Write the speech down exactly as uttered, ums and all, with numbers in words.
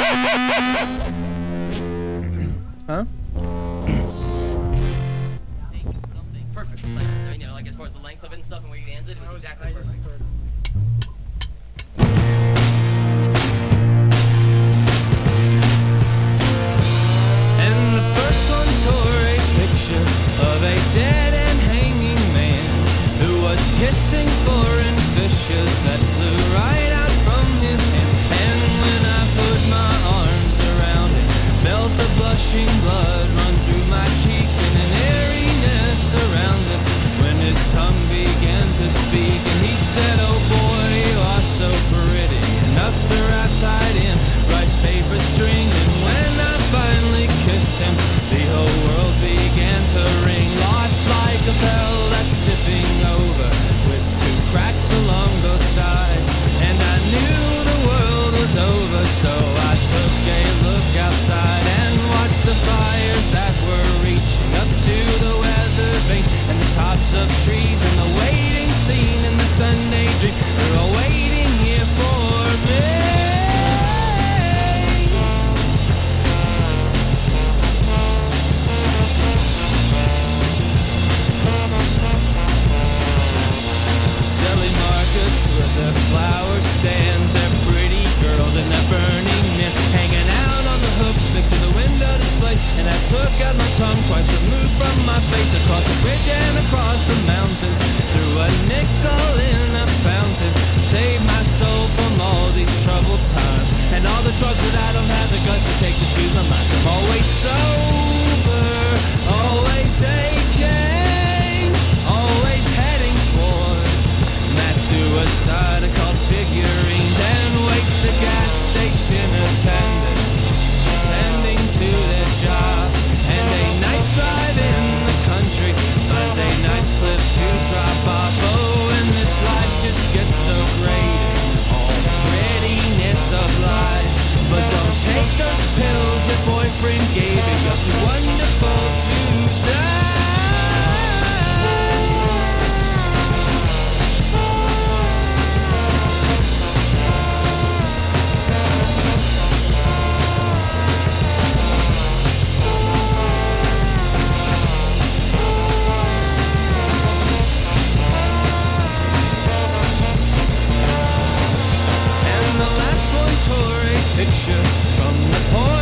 Huh? Perfect. It's like, I mean, you know, like as far as the length of it and stuff and where you ended, it was, was exactly perfect. And the first one tore a picture of a dead and hanging man who was kissing foreign fishes that flew right out from his hands. And when I put my arms around him, felt the blushing blood run through my cheeks and an airiness around him when his tongue began to speak. And he said, oh boy, you are so pretty, enough to wrap tied in rice paper string. And when I finally kissed him, the whole world began to ring, lost like a bell that's tipping over with two cracks along both sides. And I knew the world was over, so I took a look outside and watched the fires that were reaching up to the weather vanes and the tops of trees, and the waiting scene in the Sunday dream. They're all waiting here for me. With their flower stands, their pretty girls and their burning men hanging out on the hooks next to the window display. And I took out my tongue, twice removed from my face, across the bridge and across the mountains, threw a nickel in a fountain, saved my soul from all these troubled times and all the drugs that I don't have the guts to take to soothe my mind. I'm always sober, always aching, always heading towards mass suicide called figurines and waste to gas station attendants attending to their job. And a nice drive in the country finds a nice cliff to drop off. Oh, and this life just gets so great, all the prettiness of life. But don't take those pills your boyfriend gave you, you're too wonderful to die. Picture from the point